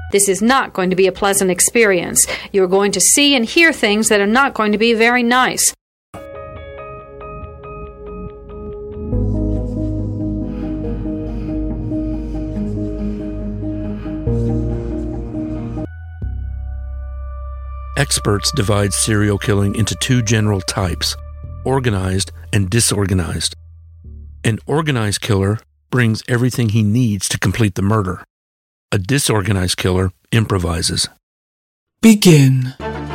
This is not going to be a pleasant experience. You're going to see and hear things that are not going to be very nice. Experts divide serial killing into two general types, organized and disorganized. An organized killer brings everything he needs to complete the murder. A disorganized killer improvises. Begin.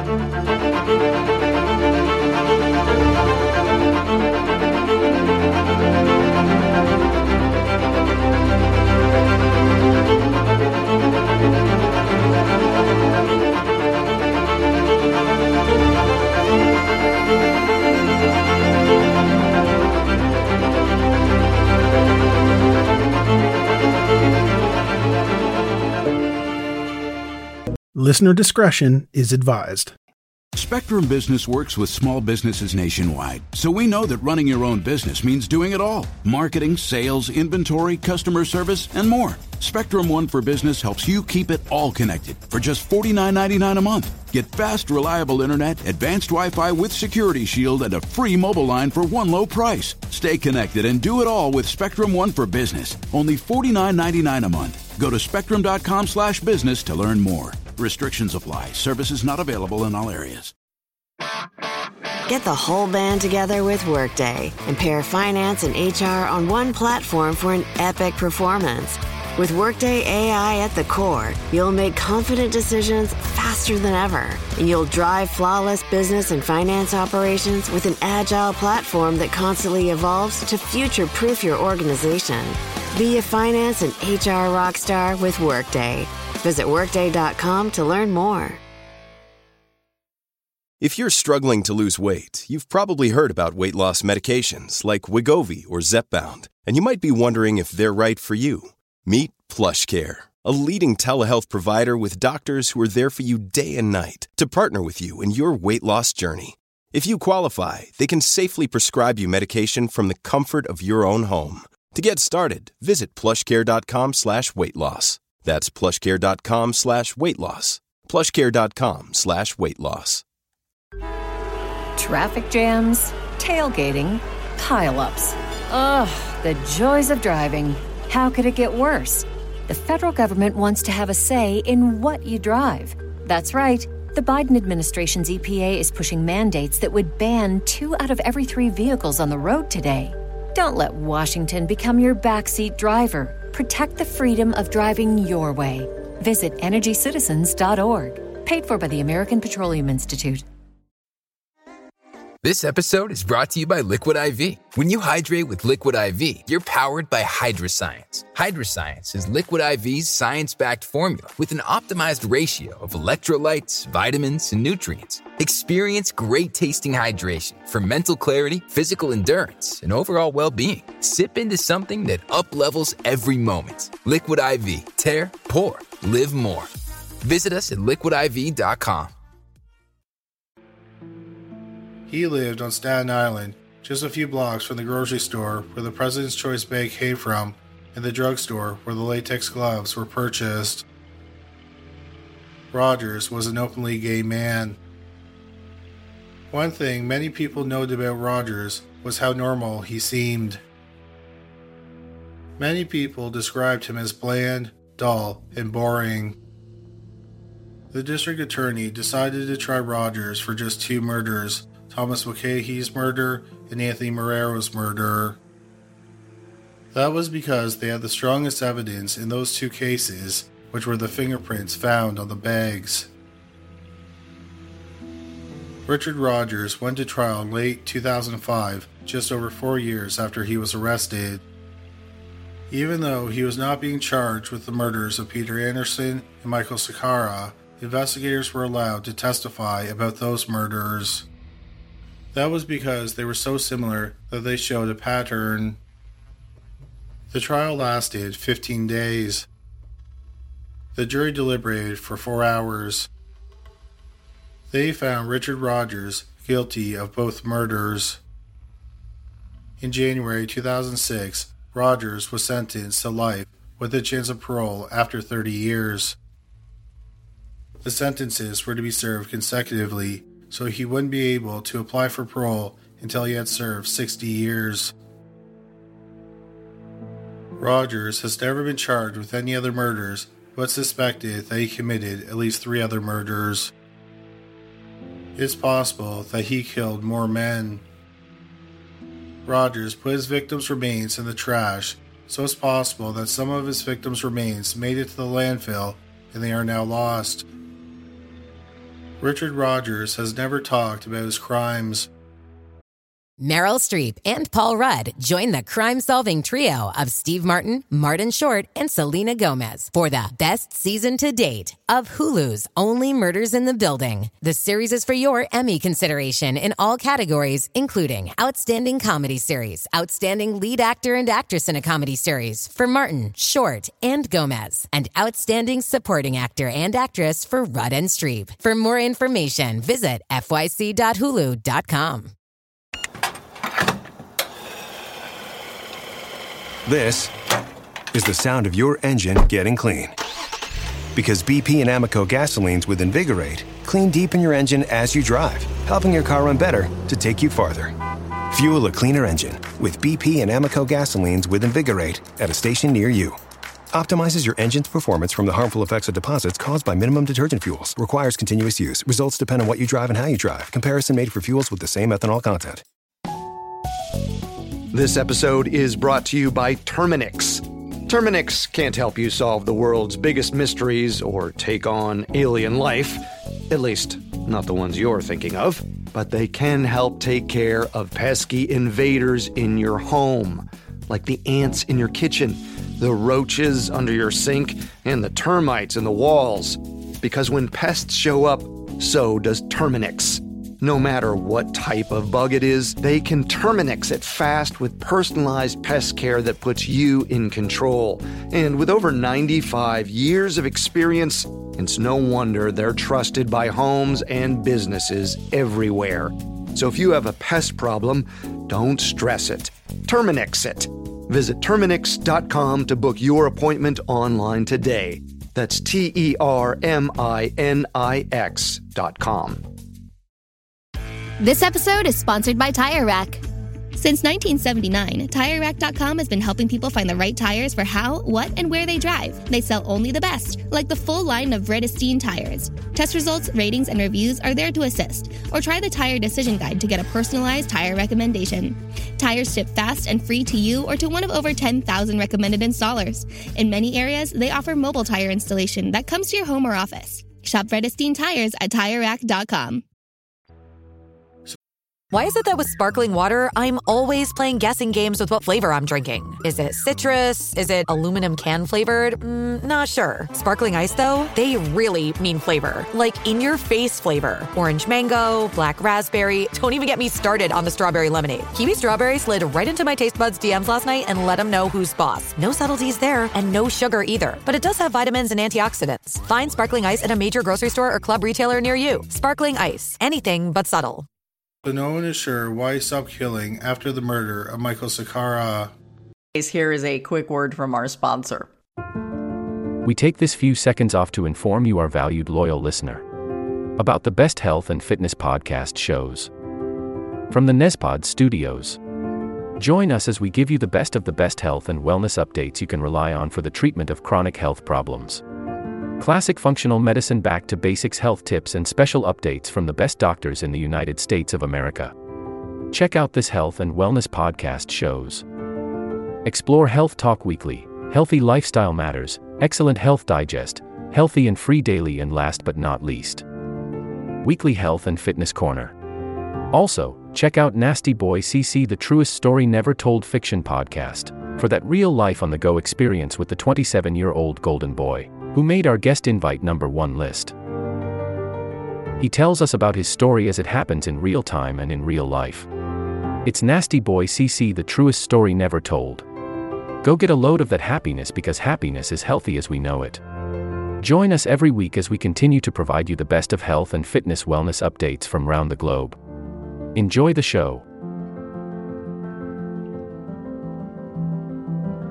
Listener discretion is advised. Spectrum Business works with small businesses nationwide, so we know that running your own business means doing it all. Marketing, sales, inventory, customer service, and more. Spectrum One for Business helps you keep it all connected for just $49.99 a month. Get fast, reliable internet, advanced Wi-Fi with Security Shield, and a free mobile line for one low price. Stay connected and do it all with Spectrum One for Business. Only $49.99 a month. Go to spectrum.com/business to learn more. Restrictions apply. Services not available in all areas. Get the whole band together with Workday and pair finance and HR on one platform for an epic performance. With Workday AI at the core, you'll make confident decisions faster than ever, and you'll drive flawless business and finance operations with an agile platform that constantly evolves to future-proof your organization. Be a finance and HR rockstar with Workday. Visit Workday.com to learn more. If you're struggling to lose weight, you've probably heard about weight loss medications like Wegovy or Zepbound, and you might be wondering if they're right for you. Meet PlushCare, a leading telehealth provider with doctors who are there for you day and night to partner with you in your weight loss journey. If you qualify, they can safely prescribe you medication from the comfort of your own home. To get started, visit plushcare.com/weightloss. That's plushcare.com/weightloss. plushcare.com/weightloss. Traffic jams, tailgating, pile-ups. Ugh, the joys of driving. How could it get worse? The federal government wants to have a say in what you drive. That's right. The Biden administration's EPA is pushing mandates that would ban 2 out of every 3 vehicles on the road today. Don't let Washington become your backseat driver. Protect the freedom of driving your way. Visit EnergyCitizens.org. Paid for by the American Petroleum Institute. This episode is brought to you by Liquid IV. When you hydrate with Liquid IV, you're powered by Hydroscience. Hydroscience is Liquid IV's science-backed formula with an optimized ratio of electrolytes, vitamins, and nutrients. Experience great-tasting hydration for mental clarity, physical endurance, and overall well-being. Sip into something that up-levels every moment. Liquid IV. Tear, pour, live more. Visit us at liquidiv.com. He lived on Staten Island, just a few blocks from the grocery store where the President's Choice Bag came from and the drugstore where the latex gloves were purchased. Rogers was an openly gay man. One thing many people noted about Rogers was how normal he seemed. Many people described him as bland, dull, and boring. The district attorney decided to try Rogers for just 2 murders, Thomas Mulcahy's murder and Anthony Marrero's murder. That was because they had the strongest evidence in those 2 cases, which were the fingerprints found on the bags. Richard Rogers went to trial in late 2005, just over 4 years after he was arrested. Even though he was not being charged with the murders of Peter Anderson and Michael Sakara, investigators were allowed to testify about those murders. That was because they were so similar that they showed a pattern. The trial lasted 15 days. The jury deliberated for 4 hours. They found Richard Rogers guilty of both murders. In January 2006, Rogers was sentenced to life with a chance of parole after 30 years. The sentences were to be served consecutively, so he wouldn't be able to apply for parole until he had served 60 years. Rogers has never been charged with any other murders, but suspected that he committed at least 3 other murders. It's possible that he killed more men. Rogers put his victims' remains in the trash, so it's possible that some of his victims' remains made it to the landfill and they are now lost. Richard Rogers has never talked about his crimes. Meryl Streep and Paul Rudd join the crime-solving trio of Steve Martin, Martin Short, and Selena Gomez for the best season to date of Hulu's Only Murders in the Building. The series is for your Emmy consideration in all categories, including Outstanding Comedy Series, Outstanding Lead Actor and Actress in a Comedy Series for Martin, Short, and Gomez, and Outstanding Supporting Actor and Actress for Rudd and Streep. For more information, visit fyc.hulu.com. This is the sound of your engine getting clean. Because BP and Amoco gasolines with Invigorate clean deep in your engine as you drive, helping your car run better to take you farther. Fuel a cleaner engine with BP and Amoco gasolines with Invigorate at a station near you. Optimizes your engine's performance from the harmful effects of deposits caused by minimum detergent fuels. Requires continuous use. Results depend on what you drive and how you drive. Comparison made for fuels with the same ethanol content. This episode is brought to you by Terminix. Terminix can't help you solve the world's biggest mysteries or take on alien life, at least not the ones you're thinking of, but they can help take care of pesky invaders in your home, like the ants in your kitchen, the roaches under your sink, and the termites in the walls. Because when pests show up, so does Terminix. No matter what type of bug it is, they can Terminix it fast with personalized pest care that puts you in control. And with over 95 years of experience, it's no wonder they're trusted by homes and businesses everywhere. So if you have a pest problem, don't stress it. Terminix it. Visit Terminix.com to book your appointment online today. That's TERMINIX.com. This episode is sponsored by Tire Rack. Since 1979, TireRack.com has been helping people find the right tires for how, what, and where they drive. They sell only the best, like the full line of Vredestein tires. Test results, ratings, and reviews are there to assist. Or try the Tire Decision Guide to get a personalized tire recommendation. Tires ship fast and free to you or to one of over 10,000 recommended installers. In many areas, they offer mobile tire installation that comes to your home or office. Shop Vredestein tires at TireRack.com. Why is it that with sparkling water, I'm always playing guessing games with what flavor I'm drinking? Is it citrus? Is it aluminum can flavored? Not sure. Sparkling ice, though, they really mean flavor. Like in-your-face flavor. Orange mango, black raspberry. Don't even get me started on the strawberry lemonade. Kiwi strawberry slid right into my taste buds DMs last night and let them know who's boss. No subtleties there, and no sugar either. But it does have vitamins and antioxidants. Find sparkling ice at a major grocery store or club retailer near you. Sparkling ice. Anything but subtle. But no one is sure why he stopped killing after the murder of Michael Sakara. Here is a quick word from our sponsor. We take this few seconds off to inform you, our valued loyal listener, about the best health and fitness podcast shows from the Nezpod studios. Join us as we give you the best of the best health and wellness updates you can rely on for the treatment of chronic health problems. Classic functional medicine back to basics health tips and special updates from the best doctors in the United States of America. Check out this health and wellness podcast shows. Explore Health Talk Weekly, Healthy Lifestyle Matters, Excellent Health Digest, Healthy and Free Daily, and last but not least, Weekly Health and Fitness Corner. Also, check out Nasty Boy CC, the truest story never told fiction podcast, for that real life on the go experience with the 27-year-old golden boy who made our guest invite #1 list. He tells us about his story as it happens in real time and in real life. It's Nasty Boy CC, the truest story never told. Go get a load of that happiness, because happiness is healthy as we know it. Join us every week as we continue to provide you the best of health and fitness wellness updates from around the globe. Enjoy the show.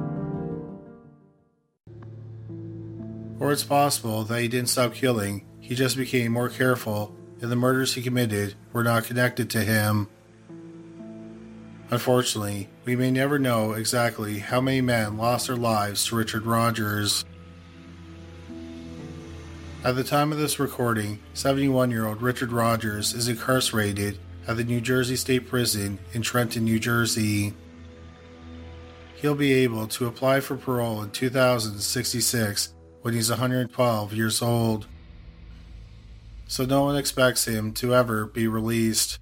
Or it's possible that he didn't stop killing, he he just became more careful, and the murders he committed were not connected to him. Unfortunately, we may never know exactly how many men lost their lives to Richard Rogers. At the time of this recording, 71-year-old Richard Rogers is incarcerated at the New Jersey State Prison in Trenton, New Jersey. He'll be able to apply for parole in 2066 when he's 112 years old. So no one expects him to ever be released.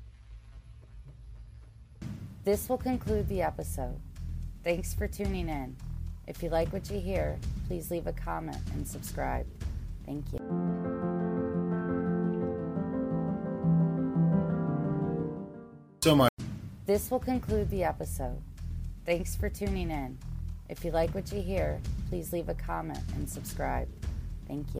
This will conclude the episode. Thanks for tuning in. If you like what you hear, please leave a comment and subscribe. Thank you. So much. This will conclude the episode. Thanks for tuning in. If you like what you hear, please leave a comment and subscribe. Thank you.